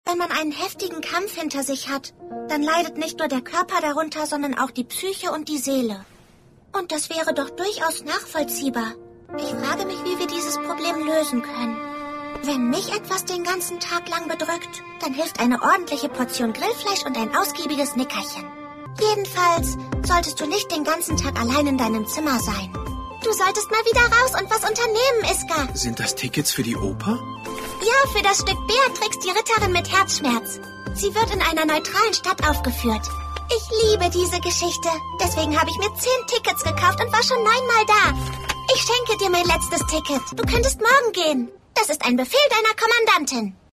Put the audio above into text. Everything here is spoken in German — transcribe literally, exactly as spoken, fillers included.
Wenn man einen heftigen Kampf hinter sich hat, dann leidet nicht nur der Körper darunter, sondern auch die Psyche und die Seele. Und das wäre doch durchaus nachvollziehbar. Ich frage mich, wie wir dieses Problem lösen können. Wenn mich etwas den ganzen Tag lang bedrückt, dann hilft eine ordentliche Portion Grillfleisch und ein ausgiebiges Nickerchen. Jedenfalls solltest du nicht den ganzen Tag allein in deinem Zimmer sein. Du solltest mal wieder raus und was unternehmen, Iska. Sind das Tickets für die Oper? Ja, für das Stück Beatrix, die Ritterin mit Herzschmerz. Sie wird in einer neutralen Stadt aufgeführt. Ich liebe diese Geschichte. Deswegen habe ich mir zehn Tickets gekauft und war schon neunmal da. Ich schenke dir mein letztes Ticket. Du könntest morgen gehen. Das ist ein Befehl deiner Kommandantin.